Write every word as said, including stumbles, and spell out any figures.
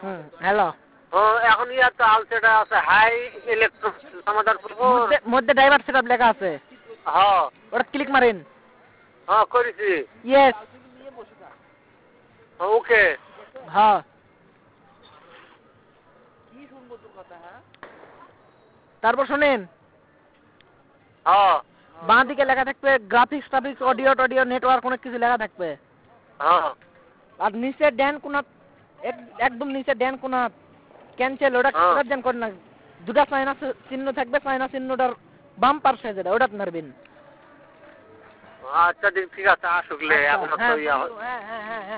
হুম hello. ও এখন ইয়াতে আলসেটা আছে হাই ইলেকট্রন সমাধান করবো। মধ্যে মধ্যে ড্রাইভার সেটআপ লেখা আছে। হ্যাঁ ওটা ক্লিক মারেন। হ্যাঁ করেছি। ইয়েস। ওকে। হ্যাঁ। তারপর শুনেন হ্যাঁ বাঁ দিকে লেখা থাকবে গ্রাফিক্স ট্রাফিক্স অডিও টডিও নেটওয়ার্ক অনেক কিছু লেখা থাকবে। হ্যাঁ আর নিচে ড্যান কোনা একদম নিচে ড্যান কোনা ক্যান্সেল ওটা হ্যাঁ ওটা দেন করেন না। দুটা সাইনাস চিহ্ন থাকবে সাইনাস চিহ্নটার বাম পার্শ্বে যেটা ওটা মারবেন। আচ্ছা ঠিক আছে আসুকলে এখন তো ইয়া হ্যাঁ হ্যাঁ হ্যাঁ।